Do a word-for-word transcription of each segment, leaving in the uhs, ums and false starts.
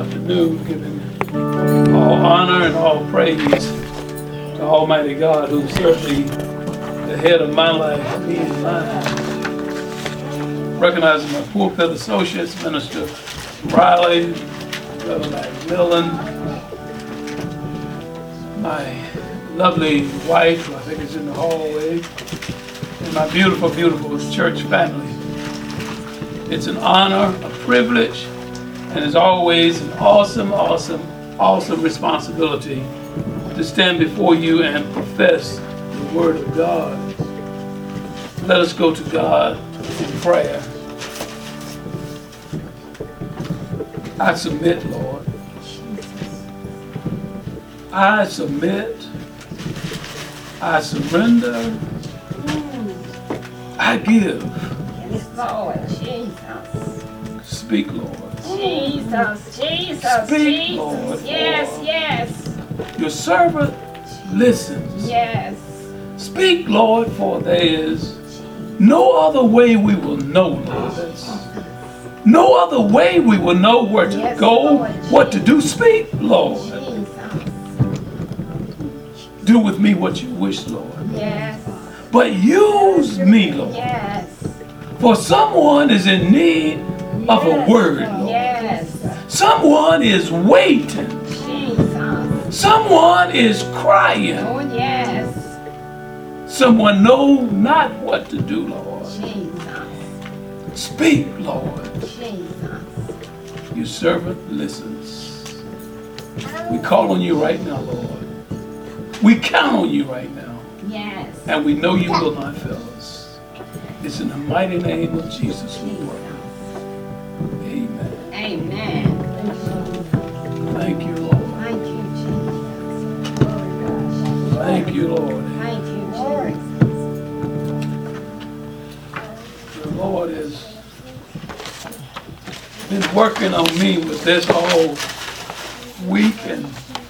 afternoon, giving all honor and all praise to Almighty God, who's certainly the head of my life, me and mine. Recognizing my pulpit associates, Minister Riley, Brother Macmillan, my lovely wife, who I think is in the hallway, and my beautiful, beautiful church family. It's an honor, a privilege, and as always, an awesome, awesome, awesome responsibility to stand before you and profess the Word of God. Let us go to God in prayer. I submit, Lord. I submit. I surrender. I give. Yes, Lord. Jesus. Speak, Lord. Jesus, Jesus, Speak, Jesus. Lord, Yes, Lord. yes, Your servant listens. yes. Speak, Lord, for there is no other way we will know, Lord. That's no other way we will know where to Yes, go, Lord. what to do. Speak, Lord. Jesus. Do with me what you wish, Lord. Yes, But use me, Lord. yes, For someone is in need of a word, Lord. yes. Someone is waiting. Jesus. Someone is crying. Oh, yes. Someone know not what to do, Lord. Jesus. Speak, Lord. Jesus. Your servant listens. We call on you right now, Lord. We count on you right now. Yes. And we know you will not fail us. It's in the mighty name of Jesus we pray. Amen. Amen. Thank you, Lord. Thank you, Jesus. Thank you, Lord. Thank you, Jesus. The Lord has been working on me with this all week and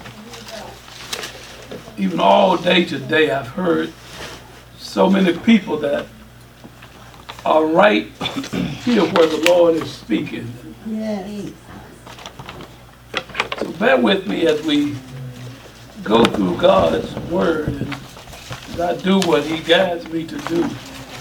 even all day today. I've heard so many people that are right here where the Lord is speaking. Yes. So bear with me as we go through God's Word and as I do what He guides me to do.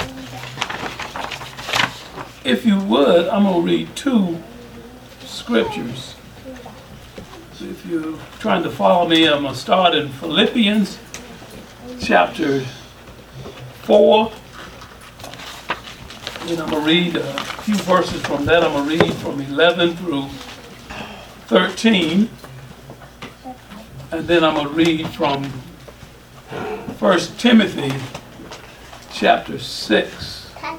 If you would, I'm going to read two scriptures. So if you're trying to follow me, I'm going to start in Philippians chapter four. And I'm going to read a few verses from that. I'm going to read from eleven through thirteen. And then I'm going to read from First Timothy chapter six.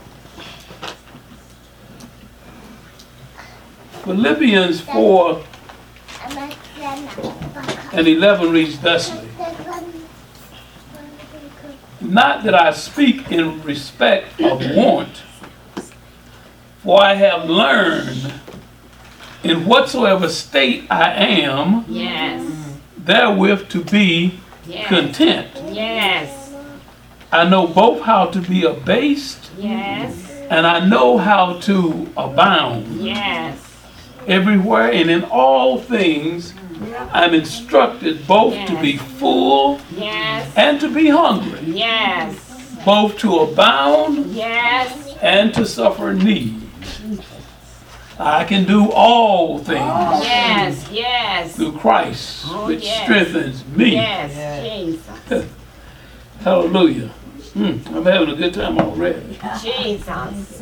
Philippians four and eleven reads thusly. Not that I speak in respect of want, for I have learned in whatsoever state I am, Yes. therewith to be Yes. content. Yes. I know both how to be abased, Yes. and I know how to abound. Yes. Everywhere and in all things, I'm instructed both to be full Yes. and to be hungry, Yes. both to abound Yes. and to suffer need. I can do all things Yes. Yes. through Christ, Oh, which yes. strengthens me. Yes. Jesus. Hallelujah. Hmm, I'm having a good time already. Jesus.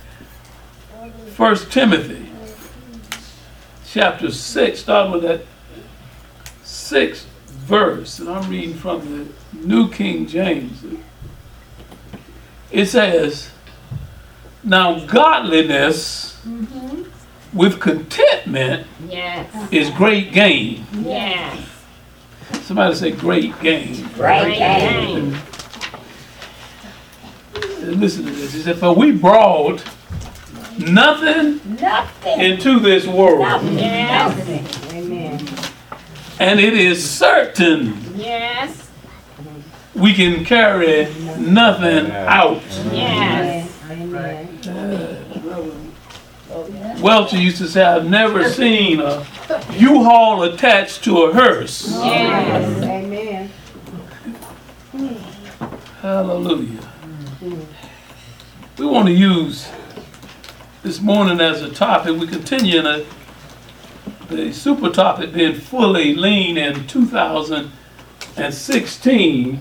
First Timothy chapter six, starting with that sixth verse, and I'm reading from the New King James. It says, now godliness Mm-hmm. with contentment Yes. is great gain. Yes. Somebody say great gain. Great game. And listen to this. He said, for we brought nothing Nothing. into this world, Yes. Amen. and it is certain Yes. we can carry nothing out. Yes. Welcher used to say, I've never seen a U-Haul attached to a hearse. Yes. Amen. Hallelujah. We want to use this morning as a topic. We continue in a, the super topic being fully lean in two thousand sixteen.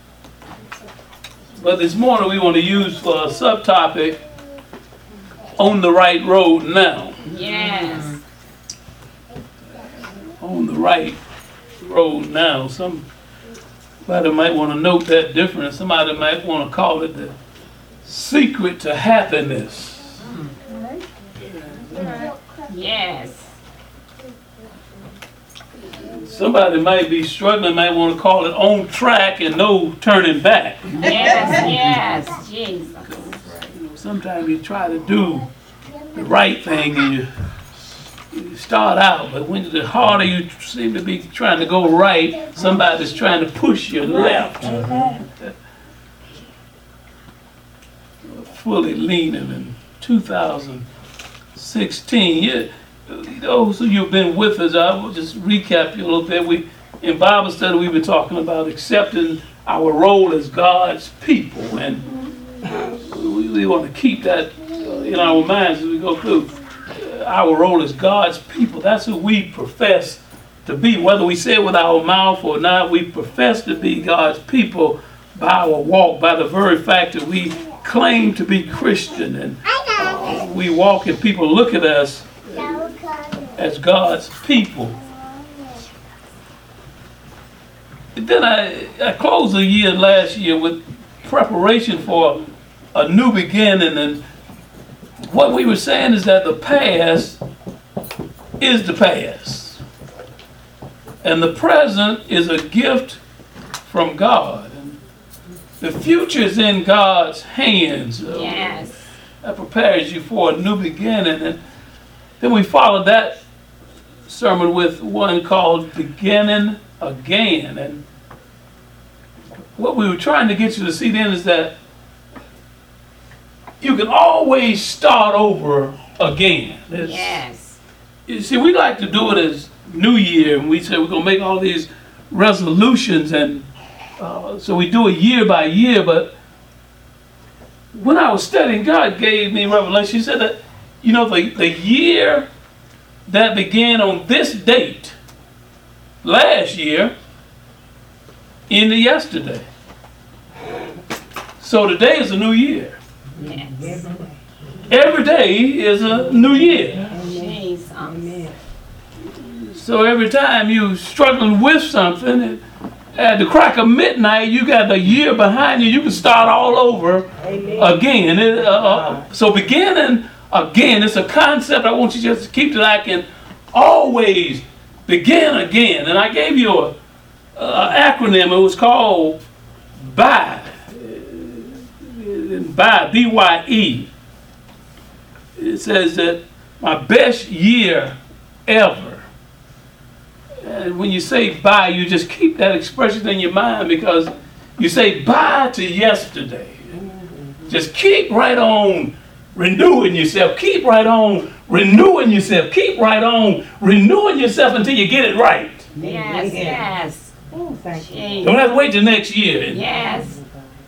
But this morning we want to use for a subtopic, on the right road now. Yes. On the right road now. Somebody might want to note that difference. Somebody might want to call it the secret to happiness. Yes. Somebody might be struggling, might want to call it on track and no turning back. Yes. Yes. Jesus. You know, sometimes you try to do the right thing and you, you start out, but when the harder you seem to be trying to go right, somebody's trying to push you left. Fully leaning in two thousand sixteen. You, those of you who've been with us, I will just recap you a little bit. We, in Bible study, we've been talking about accepting our role as God's people, and we, we want to keep that in our minds as we go through. Our role as God's people, that's who we profess to be. Whether we say it with our mouth or not, we profess to be God's people by our walk, by the very fact that we claim to be Christian, and uh, we walk and people look at us as God's people. And then I, I closed the year last year with preparation for a new beginning, and what we were saying is that the past is the past, and the present is a gift from God, and the future is in God's hands. Uh, Yes. That prepares you for a new beginning. And then we followed that sermon with one called Beginning Again. And what we were trying to get you to see then is that you can always start over again. It's, Yes. You see, we like to do it as New Year, and we say we're going to make all these resolutions, and uh, so we do it year by year. But when I was studying, God gave me revelation. He said that, you know, the, the year that began on this date last year ended yesterday. So today is a new year. Yes. Every day is a new year. Jesus. Amen. So every time you're struggling with something, at the crack of midnight, you got the year behind you. You can start all over Amen. again. It, uh, uh, so beginning again, it's a concept I want you just to keep that I can always begin again. And I gave you a, a acronym. It was called B Y E. B Y E, B Y E. It says that my best year ever. And when you say bye, you just keep that expression in your mind, because you say bye to yesterday. Just keep right on renewing yourself. Keep right on renewing yourself. Keep right on renewing yourself until you get it right. Yes. Yes. Oh, thank you. Jesus. Don't have to wait till next year. And Yes.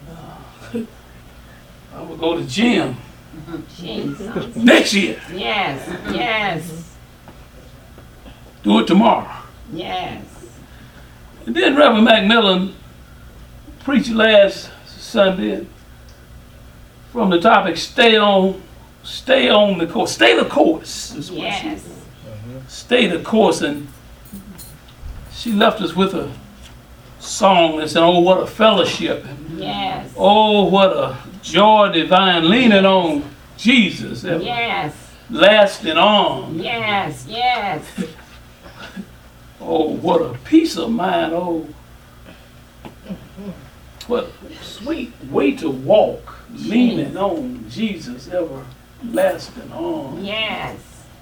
I will go to the gym Jesus. next year. Yes. Yes. Do it tomorrow. Yes. And then Reverend Macmillan preached last Sunday from the topic, stay on, stay on the course. Stay the course is what she Yes. said. Stay the course. And she left us with a song that said, oh, what a fellowship. Yes. Oh, what a joy divine, leaning on Jesus. Yes. Lasting on. Yes. Yes. Oh, what a peace of mind. Oh, what a sweet way to walk, leaning on Jesus, everlasting on. Yes.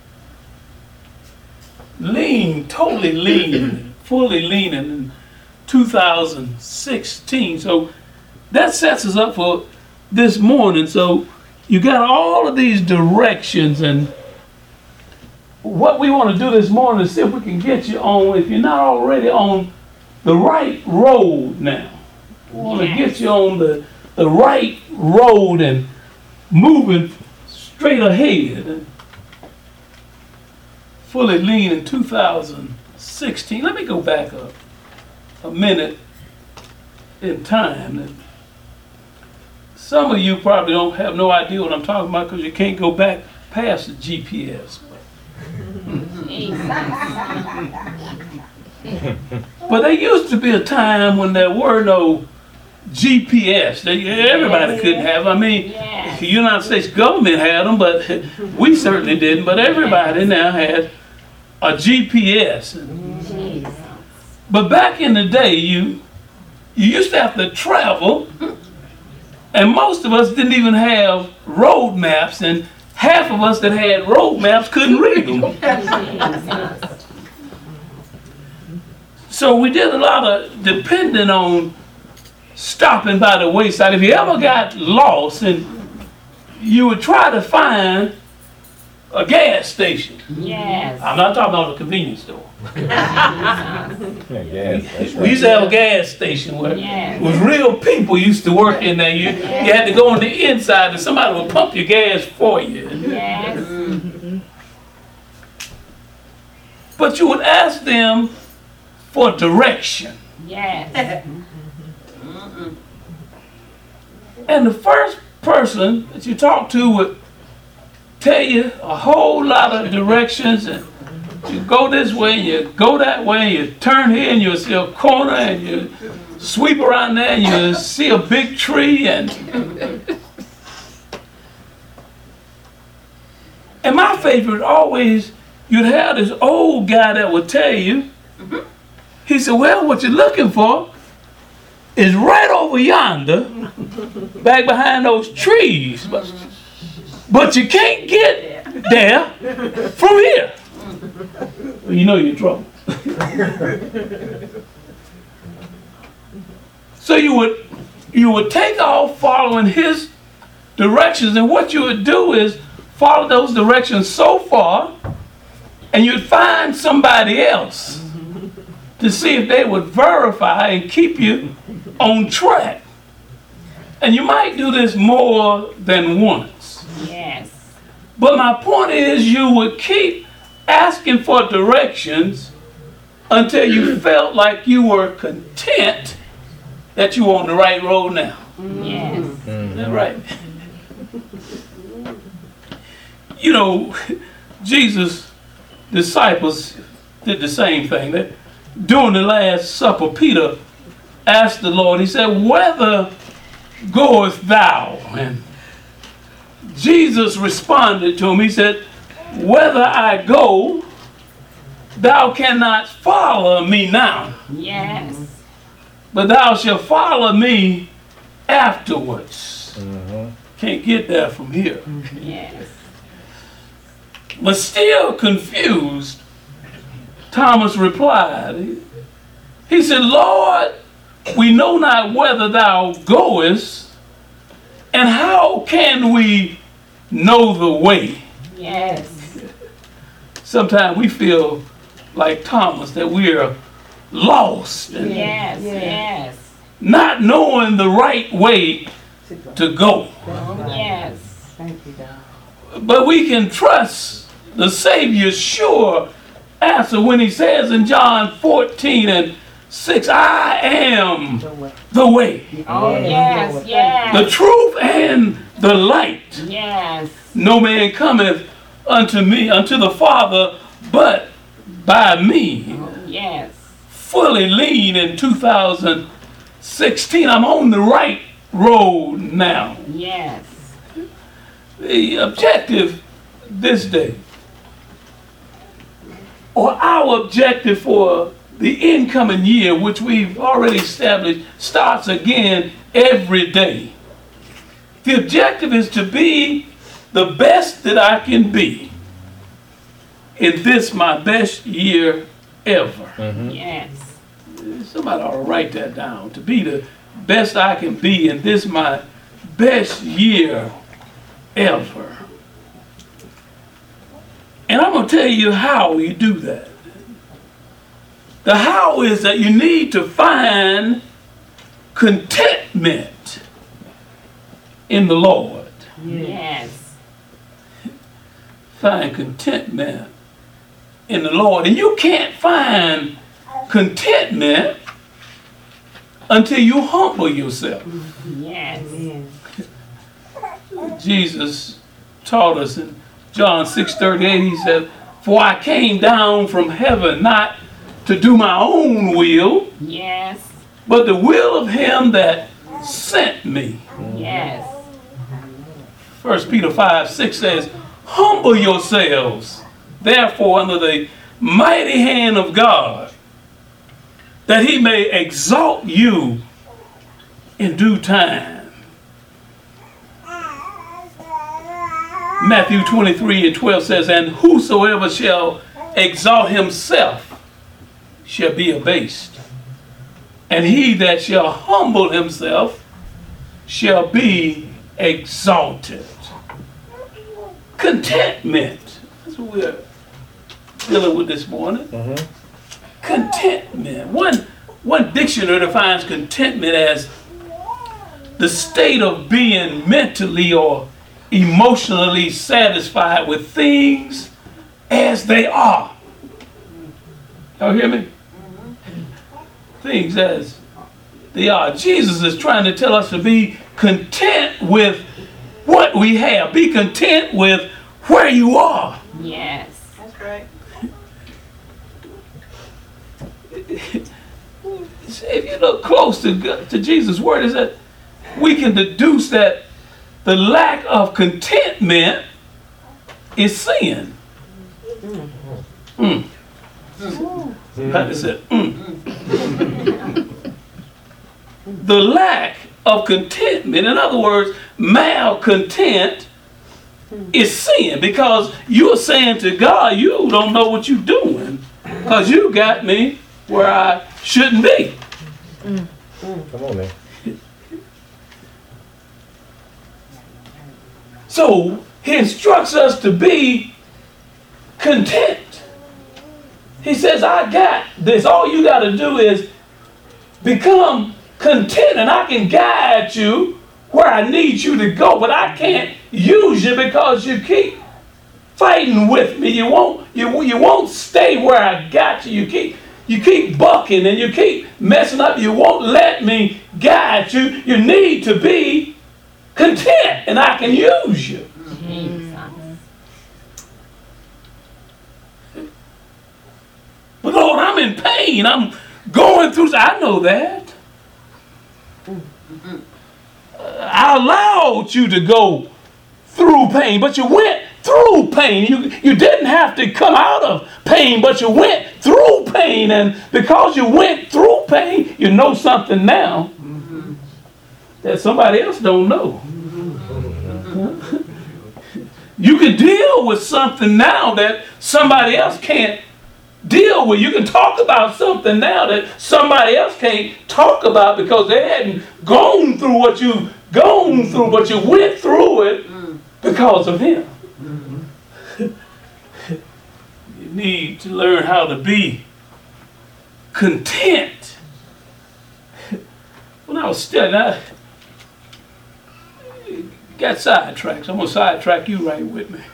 Lean, totally lean, fully leaning in two thousand sixteen. So that sets us up for this morning. So you got all of these directions, and what we want to do this morning is see if we can get you on, if you're not already on the right road now. We want to Yes. get you on the, the right road and moving straight ahead. And fully lean in two thousand sixteen. Let me go back up a minute in time. And some of you probably don't have no idea what I'm talking about because you can't go back past the G P S. But there used to be a time when there were no G P S. They, everybody couldn't have them. I mean, Yes. the United States government had them, but we certainly didn't. But everybody now had a G P S. Jesus. But back in the day, you you used to have to travel, and most of us didn't even have road maps, and half of us that had road maps couldn't read them. So we did a lot of depending on stopping by the wayside. If you ever got lost and you would try to find a gas station. Yes. I'm not talking about a convenience store. Yeah, that's We used to have a gas station where Yes. it was real people used to work in there. You, you had to go on the inside and somebody would pump your gas for you. Yes. But you would ask them for direction. Yes. And the first person that you talk to would tell you a whole lot of directions, and you go this way, you go that way, you turn here and you'll see a corner, and you sweep around there and you see a big tree, and and my favorite always, you'd have this old guy that would tell you, he said, well, what you're looking for is right over yonder, back behind those trees. But, but you can't get there from here. Well, you know you're in trouble. So you would you would take off following his directions, and what you would do is follow those directions so far, and you'd find somebody else to see if they would verify and keep you on track. And you might do this more than once. Yes. But my point is, you would keep asking for directions until you felt like you were content that you were on the right road now. Yes. Is that right? You know, Jesus' disciples did the same thing. They, during the Last Supper, Peter asked the Lord, he said, whither goest thou? And Jesus responded to him, he said, whither I go, thou cannot follow me now, Yes. but thou shalt follow me afterwards. Mm-hmm. Can't get there from here. Yes. But still confused, Thomas replied, he, he said, Lord, we know not whither thou goest, and how can we know the way? Yes. Sometimes we feel like Thomas, that we are lost and Yes. Yes. not knowing the right way to go. Yes. Thank you, God. But we can trust the Savior's sure answer when he says in John fourteen and six, I am The way. the way, Oh, yes. the Yes. truth, and the light. Yes. No man cometh unto me, unto the Father, but by me. Yes. Fully lean in two thousand sixteen. I'm on the right road now. Yes. The objective this day, or our objective for the incoming year, which we've already established, starts again every day. The objective is to be the best that I can be in this my best year ever. Yes. Somebody ought to write that down. To be the best I can be in this my best year ever. And I'm going to going to tell you how you do that. The how is that you need to find contentment in the Lord. Yes. Find contentment in the Lord. And you can't find contentment until you humble yourself. Yes. Jesus taught us in John six thirty-eight, he said, "For I came down from heaven not to do my own will, Yes. but the will of him that sent me." Yes. First Peter five six says, "Humble yourselves, therefore, under the mighty hand of God, that he may exalt you in due time." Matthew twenty-three and twelve says, "And whosoever shall exalt himself shall be abased, and he that shall humble himself shall be exalted." Contentment. That's what we're dealing with this morning. Mhm. Contentment. One, one dictionary defines contentment as the state of being mentally or emotionally satisfied with things as they are. Y'all hear me? Things as they are. Jesus is trying to tell us to be content with what we have. Be content with where you are. Yes. That's right. If you look close to, God- to Jesus' word, is that we can deduce that the lack of contentment is sin. Mm. How does it? Mm. The lack of contentment, in other words, malcontent, is sin, because you're saying to God, you don't know what you're doing because you got me where I shouldn't be. Come on, man. So he instructs us to be content. He says, I got this. All you got to do is become content, and I can guide you where I need you to go, but I can't use you because you keep fighting with me. You won't, you, you won't stay where I got you. You keep, you keep bucking and you keep messing up. You won't let me guide you. You need to be content, and I can use you. Jesus. But Lord, I'm in pain. I'm going through. I know that. I allowed you to go through pain, but you went through pain. You, you didn't have to come out of pain, but you went through pain. And because you went through pain, you know something now that somebody else don't know. You can deal with something now that somebody else can't deal with. You can talk about something now that somebody else can't talk about because they hadn't gone through what you've gone through, but you went through it because of him. You need to learn how to be content. When I was studying, I got sidetracked. So I'm going to sidetrack you right with me.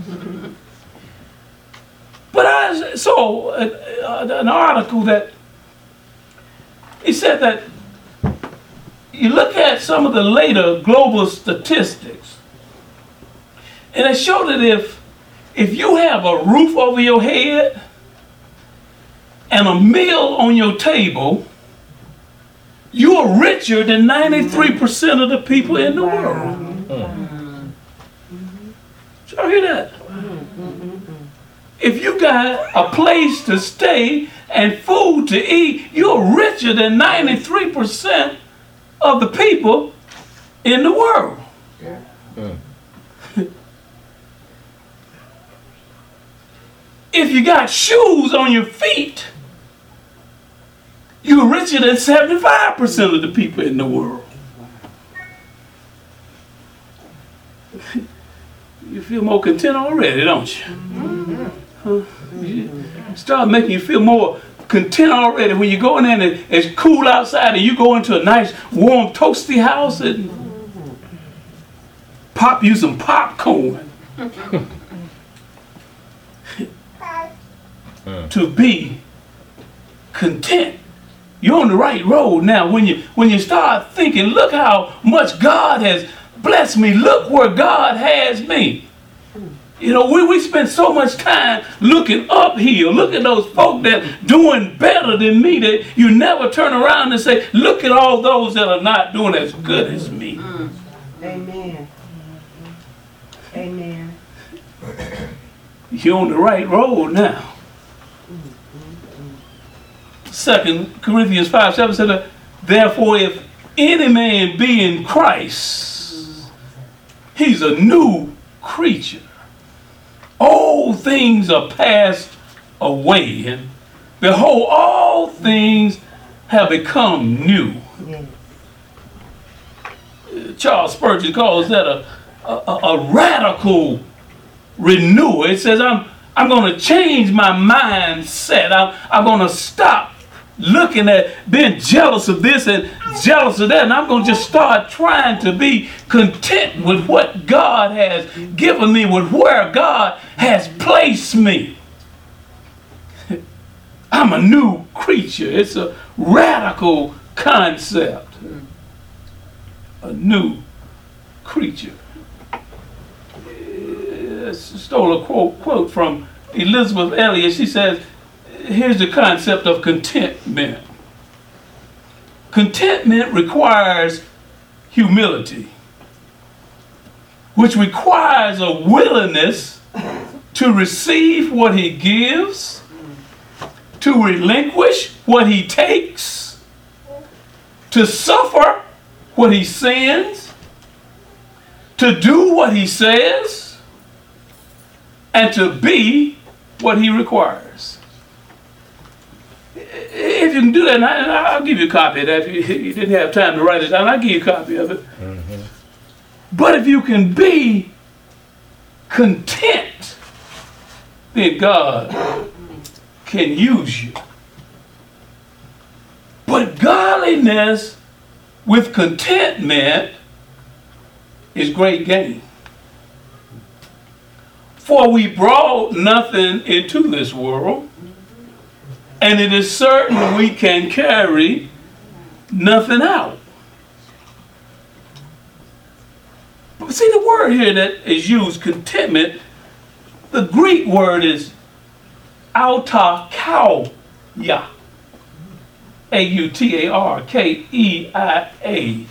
But I saw an article that he said that you look at some of the later global statistics, and it showed that if if you have a roof over your head and a meal on your table, you are richer than ninety-three percent of the people in the world. Did y'all hear that? If you got a place to stay and food to eat, you're richer than ninety-three percent of the people in the world. Yeah. If you got shoes on your feet, you're richer than seventy-five percent of the people in the world. You feel more content already, don't you? Huh? Start making you feel more content already. When you go in there and it's cool outside and you go into a nice warm toasty house and pop you some popcorn. To be content. You're on the right road now. When you when you start thinking, look how much God has blessed me. Look where God has me. You know, we, we spend so much time looking uphill. Look at those folk that doing better than me. That you never turn around and say, look at all those that are not doing as good as me. Mm. Amen. Amen. You're on the right road now. Second Corinthians five seven said, therefore, if any man be in Christ, he's a new creature. Old things are passed away, and behold, all things have become new. Yes. Charles Spurgeon calls that a, a, a radical renewal. It says, I'm, I'm going to change my mindset. I'm, I'm going to stop looking at being jealous of this and jealous of that, and I'm going to just start trying to be content with what God has given me, with where God has placed me. I'm a new creature. It's a radical concept. A new creature. I stole a quote, quote from Elizabeth Elliot. She says, here's the concept of contentment. Contentment requires humility, which requires a willingness to receive what he gives, to relinquish what he takes, to suffer what he sends, to do what he says, and to be what he requires. If you can do that, and I, I'll give you a copy of that. If you, you didn't have time to write it down, I'll give you a copy of it. Mm-hmm. But if you can be content, then God can use you. But godliness with contentment is great gain. For we brought nothing into this world, and it is certain we can carry nothing out. But see, the word here that is used, contentment, the Greek word is autarkia. A U T A R K E I A.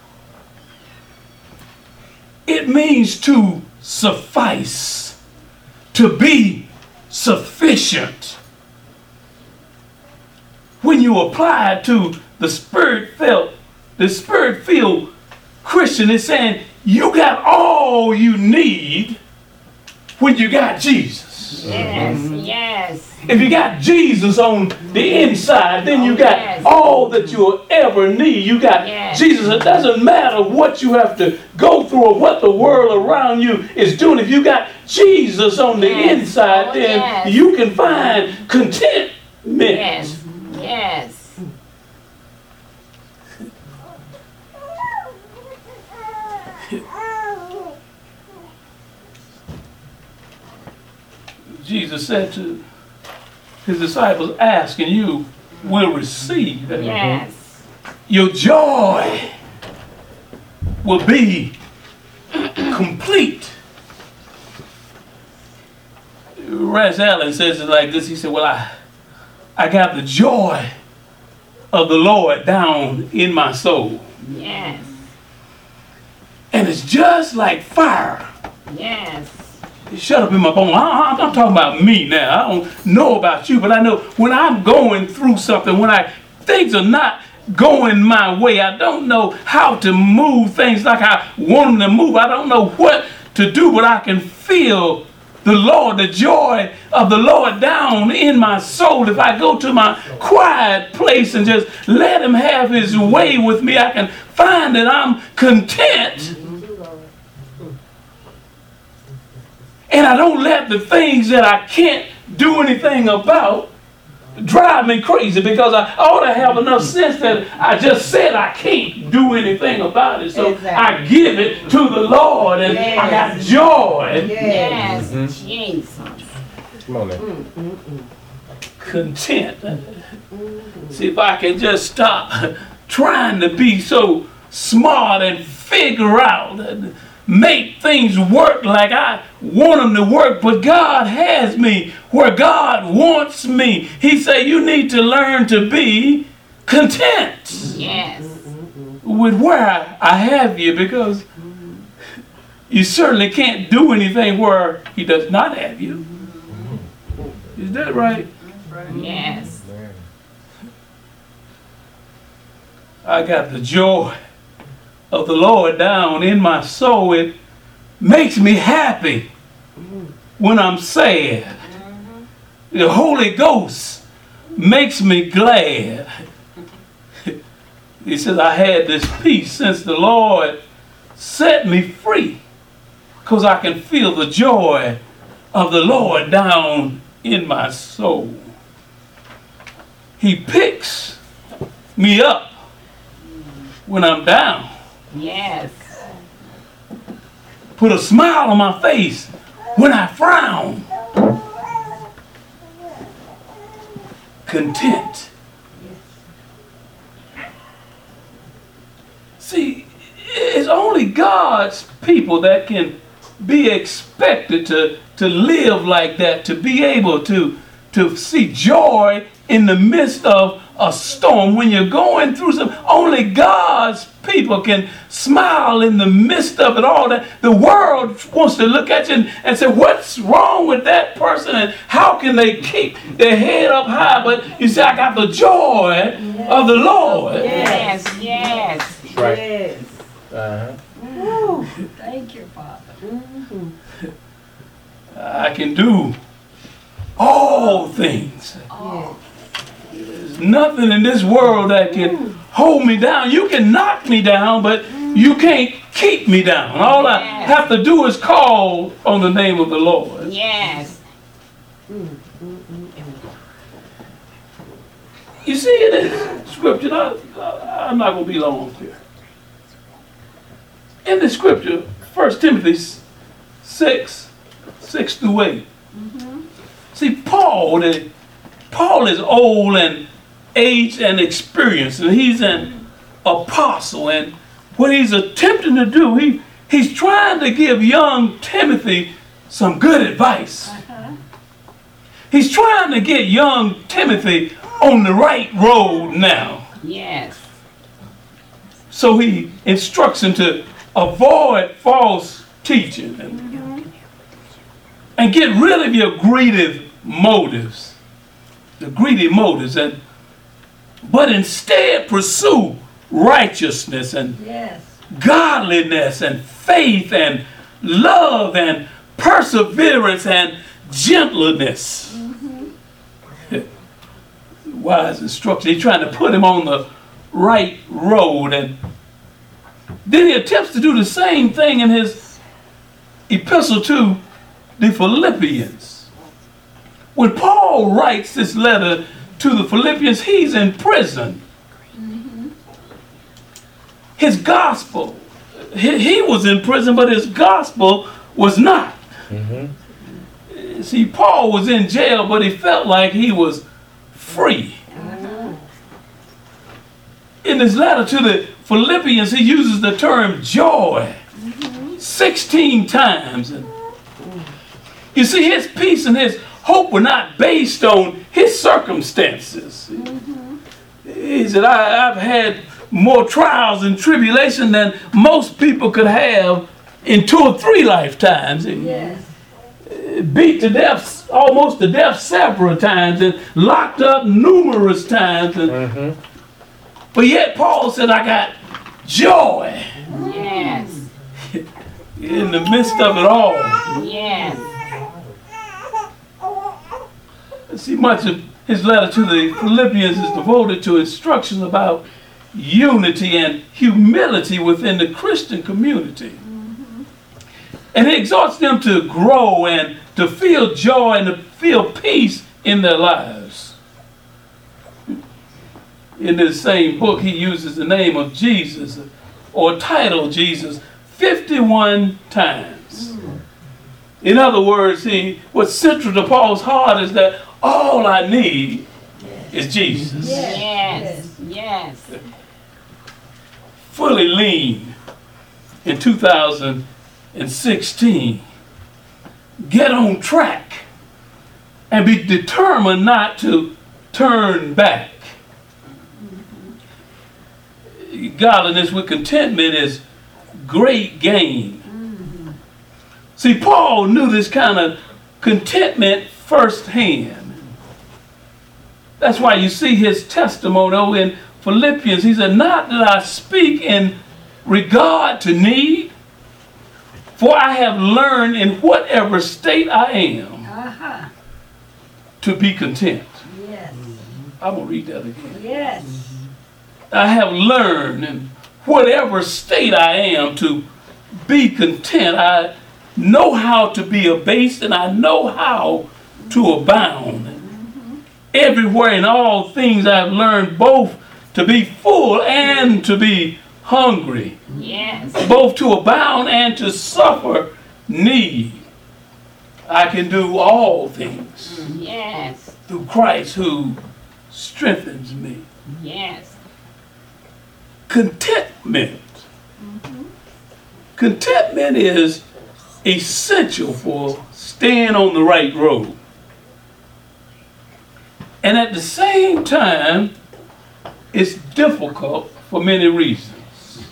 It means to suffice, to be sufficient. When you apply it to the spirit-filled, the spirit-filled Christian, it's saying you got all you need when you got Jesus. Yes, yes. If you got Jesus on the inside, then you got yes. all that you'll ever need. You got yes. Jesus. It doesn't matter what you have to go through or what the world around you is doing. If you got Jesus on the yes. inside, oh, then yes. you can find contentment. Yes, yes. Jesus said to his disciples, ask and you will receive. Yes. Your joy will be complete. Ras Allen says it like this. He said, well, I, I got the joy of the Lord down in my soul. Yes. And it's just like fire. Yes. Shut up in my bone. I, I'm talking about me now. I don't know about you, but I know when I'm going through something, when I things are not going my way, I don't know how to move things like I want them to move. I don't know what to do, but I can feel the Lord, the joy of the Lord down in my soul. If I go to my quiet place and just let him have his way with me, I can find that I'm content. And I don't let the things that I can't do anything about drive me crazy, because I ought to have enough sense that I just said I can't do anything about it. So Exactly. I give it to the Lord, and Yes. I got joy, Yes. Mhm. Jesus. Come on now. content. See if I can just stop trying to be so smart and figure out and make things work like I want them to work, but God has me where God wants me. He said you need to learn to be content Yes. with where I have you, because you certainly can't do anything where He does not have you. Is that right? Yes. Man. I got the joy of the Lord down in my soul. It makes me happy when I'm sad. The Holy Ghost makes me glad. He says, I had this peace since the Lord set me free, because I can feel the joy of the Lord down in my soul. He picks me up when I'm down. Yes. Put a smile on my face when I frown. Content. See, it's only God's people that can be expected to, to live like that, to be able to, to see joy in the midst of a storm. When you're going through some, only God's people can smile in the midst of it all. That the world wants to look at you and, and say, what's wrong with that person, and how can they keep their head up high? But you say, I got the joy of the Lord. Yes. Yes. That's right. Yes. Uh-huh. Thank you, Father. I can do all things. Oh. There's nothing in this world that can hold me down. You can knock me down, but you can't keep me down. All I Yes. have to do is call on the name of the Lord. Yes. You see in this scripture, I, I, I'm not going to be long here. In the scripture, First Timothy six, six through eight. See, Paul, the, Paul is old and aged and experienced, and he's an apostle. And what he's attempting to do, he, he's trying to give young Timothy some good advice. He's trying to get young Timothy on the right road now. Yes. So he instructs him to avoid false teaching and, and get rid of your greedy motives, the greedy motives, and but instead pursue righteousness and Yes. godliness and faith and love and perseverance and gentleness. Wise instruction. He's trying to put him on the right road, and then he attempts to do the same thing in his epistle to the Philippians. When Paul writes this letter to the Philippians, he's in prison. His gospel, he, he was in prison, but his gospel was not. Mm-hmm. See, Paul was in jail, but he felt like he was free. In his letter to the Philippians, he uses the term joy sixteen times. And you see, his peace and his hope were not based on his circumstances. He said, I, I've had more trials and tribulation than most people could have in two or three lifetimes. Yes. Beat to death, almost to death several times, and locked up numerous times. And, Mm-hmm. but yet Paul said, I got joy Yes. in the midst of it all. Yes. See, much of his letter to the Philippians is devoted to instructions about unity and humility within the Christian community. And he exhorts them to grow and to feel joy and to feel peace in their lives. In this same book, he uses the name of Jesus or title Jesus fifty-one times. In other words, he, what's central to Paul's heart is that all I need is Jesus. Yes. Yes. Fully lean in two thousand sixteen. Get on track and be determined not to turn back. Godliness with contentment is great gain. See, Paul knew this kind of contentment firsthand. That's why you see his testimony in Philippians. He said, not that I speak in regard to need, for I have learned in whatever state I am Uh-huh. to be content. Yes. I'm going to read that again. Yes. I have learned in whatever state I am to be content. I know how to be abased and I know how to abound. Mm-hmm. Everywhere in all things I've learned both to be full and to be hungry. Yes. Both to abound and to suffer need. I can do all things Yes. through Christ who strengthens me. Yes. Contentment. Contentment is essential for staying on the right road. And at the same time, it's difficult for many reasons.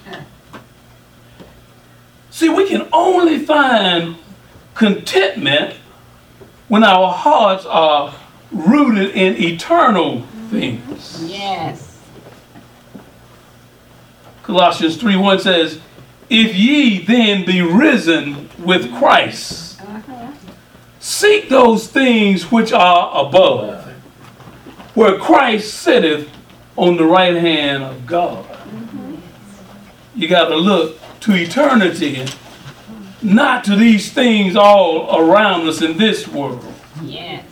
See, we can only find contentment when our hearts are rooted in eternal things. Yes. Colossians three one says, if ye then be risen with Christ, Uh-huh. seek those things which are above, where Christ sitteth on the right hand of God. Mm-hmm. You got to look to eternity and not to these things all around us in this world. Yes.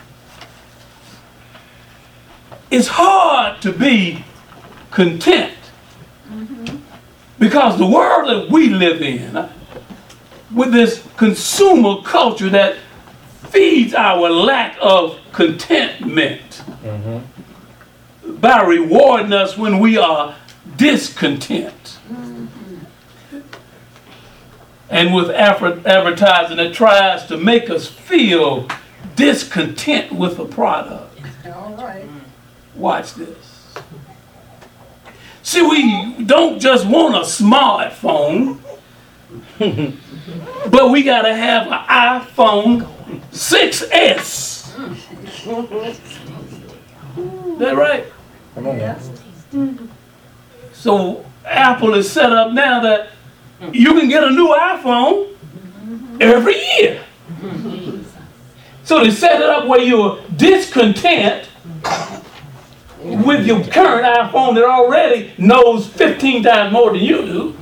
It's hard to be content because the world that we live in, with this consumer culture that feeds our lack of contentment Mm-hmm. by rewarding us when we are discontent. Mm-hmm. And with advertising that tries to make us feel discontent with a product. All right. Watch this. See, we don't just want a smartphone, but we got to have an iPhone six S. That right? Come on now. So Apple is set up now that you can get a new iPhone every year. So they set it up where you're discontent with your current iPhone that already knows fifteen times more than you do.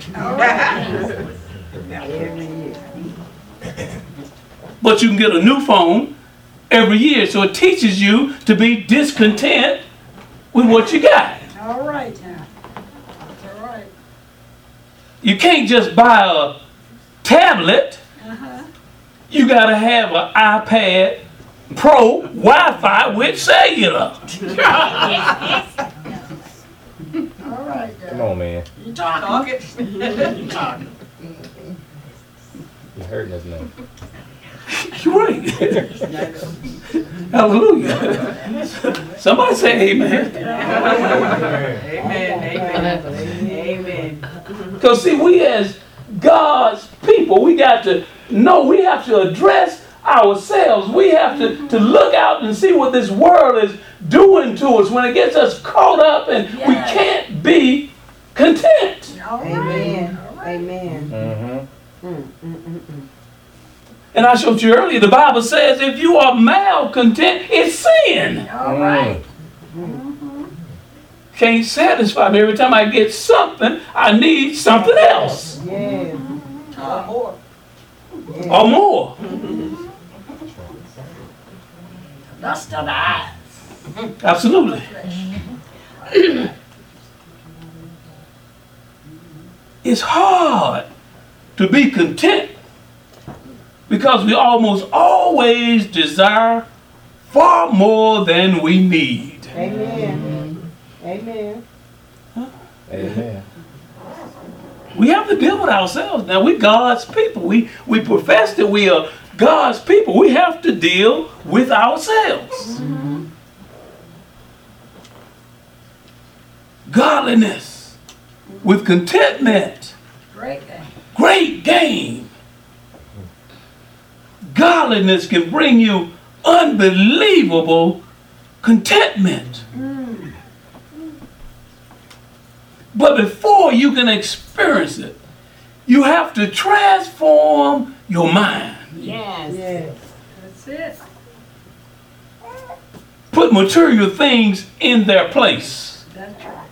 But you can get a new phone every year. So it teaches you to be discontent with what you got. All right now. All right. You can't just buy a tablet. Uh-huh. You got to have an iPad Pro Wi-Fi with cellular. All right Come now. on, man. You talk it. You talk it. You're hurting us now. You're right. Hallelujah. Somebody say amen. Amen. Amen. Amen. Because see, we as God's people, we got to know, we have to address ourselves. We have to, to look out and see what this world is doing to us when it gets us caught up and we Yes. can't be content. All right. Amen. All right. Amen. Mm-hmm. Mm, mm, mm, mm. And I showed you earlier, the Bible says if you are malcontent, it's sin. All right. Can't satisfy me. Every time I get something, I need something else Yes. Talk more. or more. Lust of the eyes. Absolutely. It's hard to be content because we almost always desire far more than we need. Amen. Amen. Amen. We have to deal with ourselves. Now, we're God's people. We, we profess that we are God's people. We have to deal with ourselves. Mm-hmm. Godliness with contentment. Great game. Great gain. Godliness can bring you unbelievable contentment. Mm. But before you can experience it, you have to transform your mind. Yes. Yes. That's it. Put material things in their place That's right.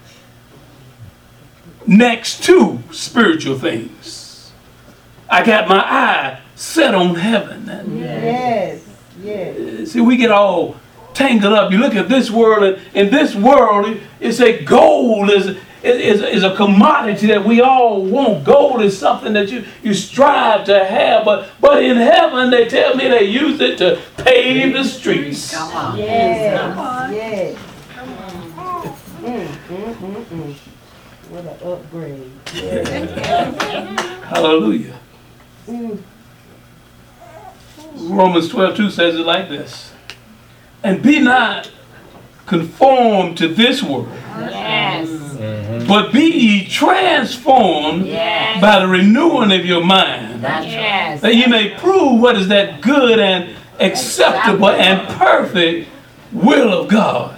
next to spiritual things. I got my eye set on heaven. And, Yes. Yes. see, we get all tangled up. You look at this world, and in this world, it's a gold is, is, is a commodity that we all want. Gold is something that you, you strive to have, but, but in heaven, they tell me they use it to pave the streets. Come on. Yes. Come on. Yes. Come on. Mm, mm, mm, mm. What an upgrade. Yes. Hallelujah. Mm. Romans twelve two says it like this. And be not conformed to this world, Yes. Mm-hmm. but be ye transformed Yes. by the renewing of your mind, Yes. that ye may prove what is that good and acceptable and perfect will of God.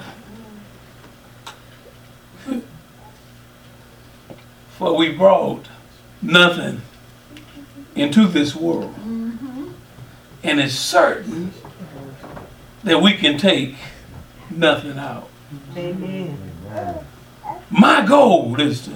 For we brought nothing into this world, and it's certain that we can take nothing out. Amen. My goal is to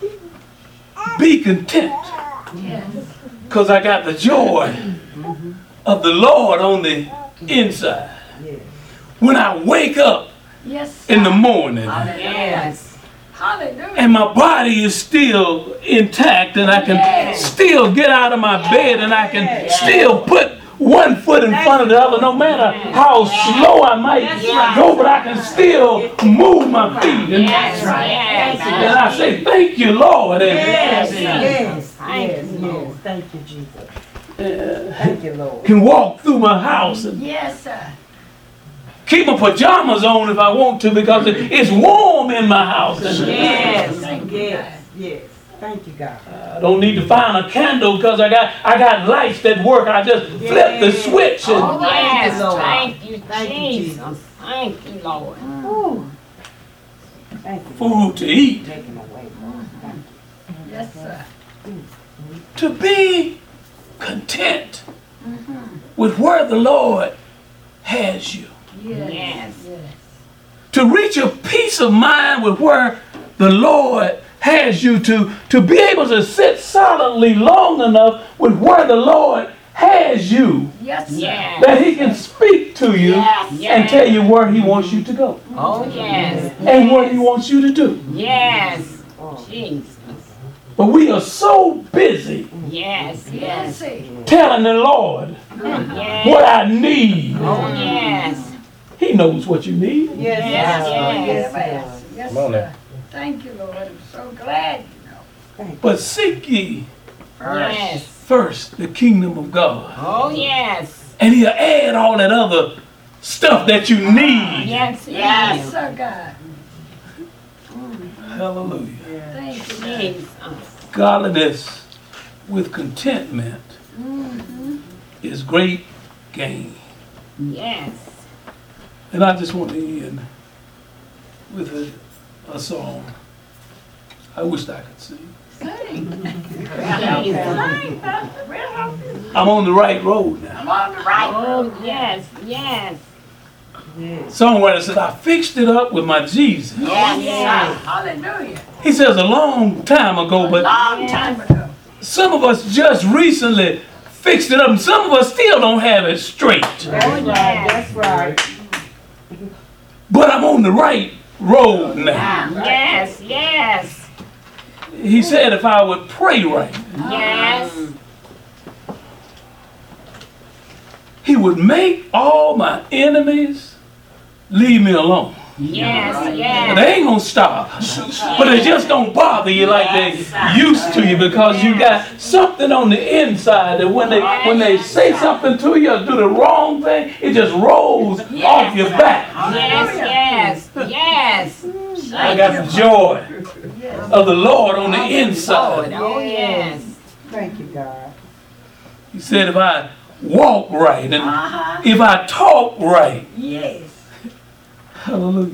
be content because I got the joy of the Lord on the inside. Yes. When I wake up Yes. in the morning Yes. Hallelujah. and my body is still intact and I can Yes. still get out of my bed and I can still put one foot in front of the other, no matter how slow I might Yes. go, but I can still move my feet. And, Yes. Yes. and I say, thank you, Lord. And, Yes. Yes. Thank Yes. you, Lord. Yes. Thank you, Jesus. uh, Thank you, Lord. can walk through my house and Yes, sir. keep my pajamas on if I want to because it, it's warm in my house. And Yes. Thank you, Yes. God. Yes. Thank you, God. I don't need to find a candle because I got I got lights that work. I just flip the Yes. switch and Oh, yes. Lord. Thank you, Thank you, Jesus. Jesus. Thank you, Lord. Ooh. Thank you. food to eat. Taking away, Lord. Thank you. Yes, sir. To be content with where the Lord has you. Yes. Yes. To reach a peace of mind with where the Lord has you. To, to be able to sit solidly long enough with where the Lord has you. Yes, sir. Yes. That He can speak to you Yes. and tell you where He wants you to go. Oh, yes. And what He wants you to do. Yes. Oh. Jesus. But we are so busy Yes. Yes, Yes. sir. telling the Lord Yes. what I need. Oh, yes. He knows what you need. Yes. Yes, Lord. yes. Yes. Yes, Come on sir. now. Thank you, Lord. I'm so glad you know. But seek ye Yes. first the kingdom of God. Oh, yes. And He'll add all that other stuff that you need. Yes. Yes, Yes. sir, God. Hallelujah. Thank you, God. Jesus. Godliness with contentment is great gain. Yes. And I just want to end with a, a song. I wish I could sing. Sing. Jesus. Sing, Pastor. We'll help you. I'm on the right road now. I'm on the right road. Oh, yes. Yes. Yes. Songwriter said, I fixed it up with my Jesus. Yes, Yes. sir. Hallelujah. He says a long time ago, but Long time ago. some of us just recently fixed it up, and some of us still don't have it straight. That's right. That's right. but I'm on the right road now. Yes, yes, He said if I would pray right, yes, he would make all my enemies leave me alone. yes, They yes. ain't gonna stop, but they just don't bother you like they used to you because you got something on the inside that when they when they say something to you or do the wrong thing, it just rolls off your back. Yes, yes, yes. I got the joy of the Lord on the inside. Oh, yes. Thank you, God. He said if I walk right and Uh-huh. if I talk right, Yes. hallelujah,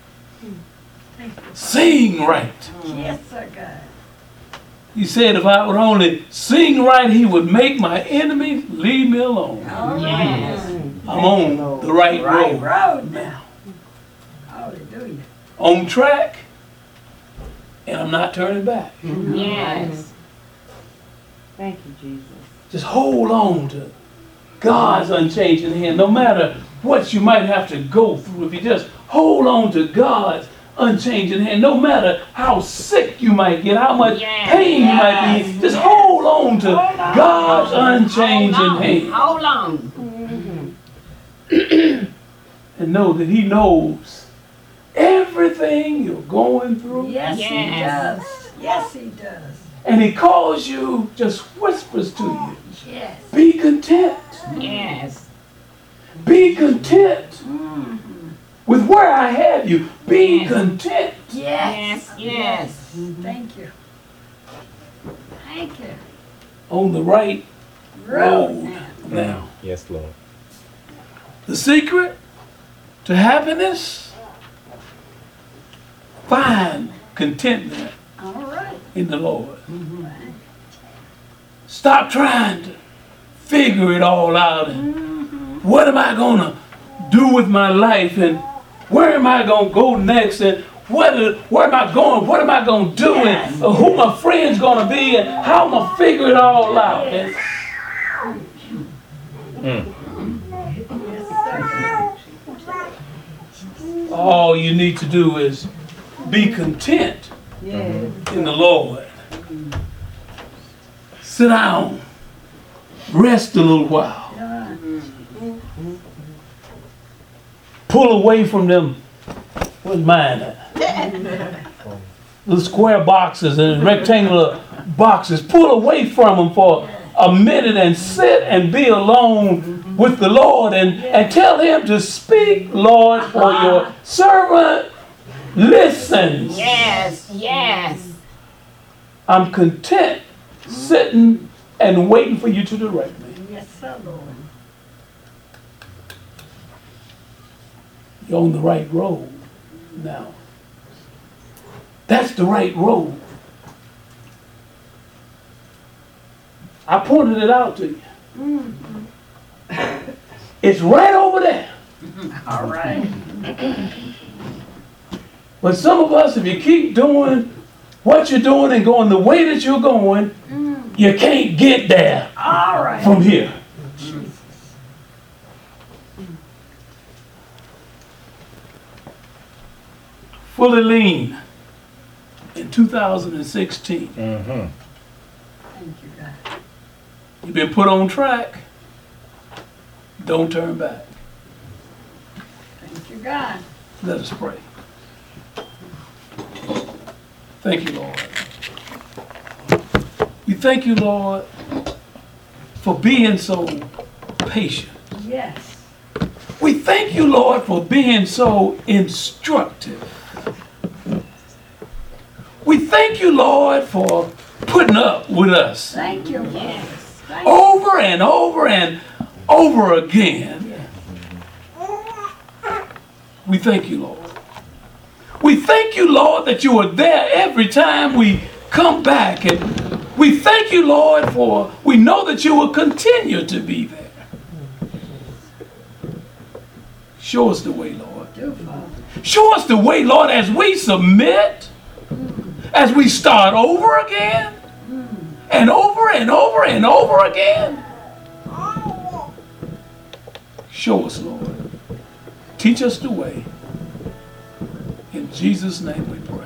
sing right. Yes, sir, God. He said if I would only sing right, he would make my enemies leave me alone. All right. Yes. I'm on the right Right road. road now. Hallelujah. On track, and I'm not turning back. Yes. Thank you, Jesus. Just hold on to God's unchanging hand. No matter what you might have to go through, if you just hold on to God's unchanging hand, no matter how sick you might get, how much Yes. pain you might be, just hold on to God's unchanging Hold on. hand. Hold on. And know that he knows everything you're going through. Yes, he Yes. does. Yes, he does. And he calls you, just whispers to you, Yes. be content. Yes. Be content Mhm. with where I have you. Be Yes. content. Yes, yes. Thank you. Thank you. On the right Road road now. now. Yes, Lord. The secret to happiness, find contentment All right. in the Lord. Stop trying to figure it all out. And what am I going to do with my life? And where am I going to go next? And what, where am I going? What am I going to do? And uh, who my friends going to be? And how am I going to figure it all out? And all you need to do is be content Yes. in the Lord. Sit down. Rest a little while. Pull away from them. Where's mine at? The square boxes and rectangular boxes. Pull away from them for a minute and sit and be alone with the Lord and, and tell him to speak, Lord, for your servant listens. Yes, yes. I'm content sitting and waiting for you to direct me. Yes, sir, Lord. You're on the right road now. That's the right road. I pointed it out to you. It's right over there. All right. But some of us, if you keep doing what you're doing and going the way that you're going, you can't get there All right. from here. Fully lean in two thousand sixteen. Mm-hmm. Thank you, God. You've been put on track. Don't turn back. Thank you, God. Let us pray. Thank you, Lord. We thank you, Lord, for being so patient. Yes. We thank you, Lord, for being so instructive. We thank you, Lord, for putting up with us Thank you, yes. Thank you. over and over and over again. We thank you, Lord. We thank you, Lord, that you are there every time we come back. And we thank you, Lord, for we know that you will continue to be there. Show us the way, Lord. Do, Father. Show us the way, Lord, as we submit, as we start over again, and over and over and over again. Show us, Lord. Teach us the way. In Jesus' name we pray.